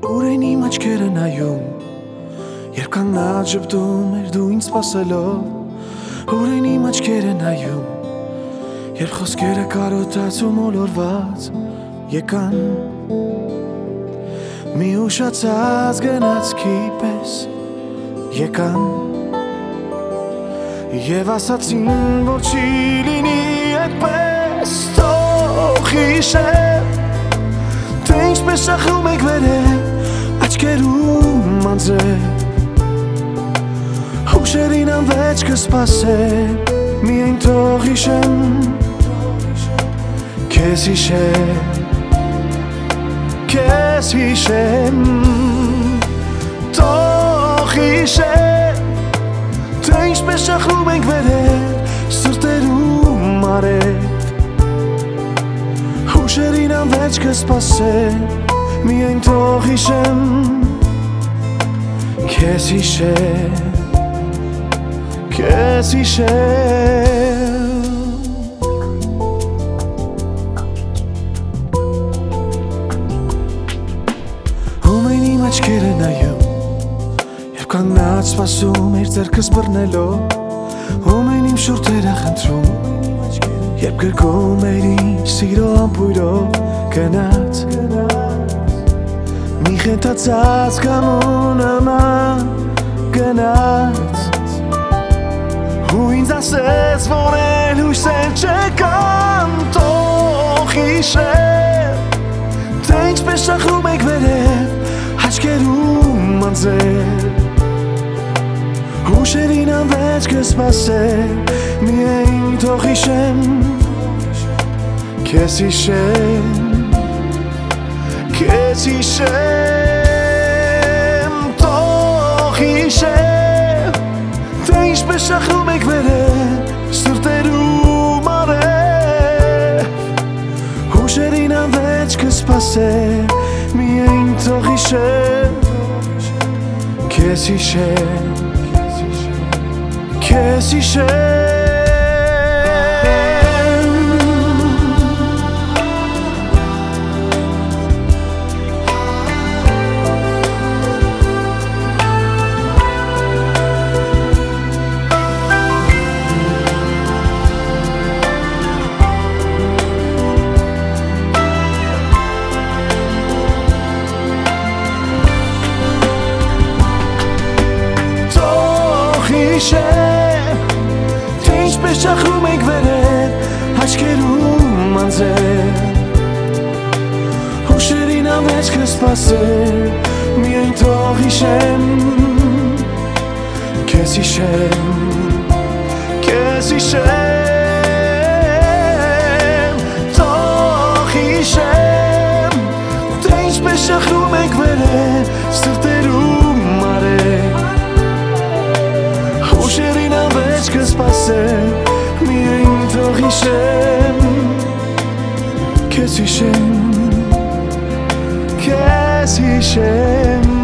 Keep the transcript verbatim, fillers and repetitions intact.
Ուրեն իմ աչքերը նայում, երբ կանգնած ժպտում էր դու ինձ սպասելով. Ուրեն իմ աչքերը նայում, երբ խոսքերը կարոտած ու մոլորված եկան. Մի ուշացած գնացքի պես եկան Եվ ասացին, որ չի լինի այդպես. Թող հիշեմ, թե ինչպես շախրում եք վերև աչքերում անձրև. Հուշերին անվեճ կսպասեմ, միայն թող հիշեմ, քեզ հիշեմ, քեզ հիշեմ. Թող հիշեմ, թե ինչպես շախրում ենք վերև սրտերում արև. Հուշերին անվեճ կսպասեմ, միայն թող հիշեմ, քեզ հիշեմ, քեզ հիշեմ. Ումեն իմ աչքերը նայում, երբ կանգնած սպասում էր ձեռքս բռնելով. Ումեն իմ շուրթերը խնդրում, երբ գրկում էր ինձ սիրո ամպույրով գնաց. Մի խենթացած կամու նման գնաց ու ինձ ասեց, որ էլ հույսեր չկան. Թող հիշեմ, թե ինչպես շախրում եք վերև աչքերում անձրև. Հուշերին անվեճ կսպասեմ, միայն թող հիշեմ, քեզ հիշեմ, քեզ հիշեմ. Թող հիշեմ, թե ինչպես շախրում եք վերև սրտերում արև. Հուշերին անվեճ կսպասեմ, միայն թող հիշեմ, քեզ հիշեմ, քեզ հիշեմ. Հիշեմ, թե ինչպես շախրում եք վերև աչքերում անձրև. Հուշերին անվեճ կսպասեմ, միայն թող հիշեմ, քեզ հիշեմ, քեզ հիշեմ. Թող հիշեմ, թե ինչպես շախրում եք վերև սրտերում արև. Հուշերին անվեճ կսպասեմ, միայն թող հիշեմ, քեզ հիշեմ, քեզ հիշեմ.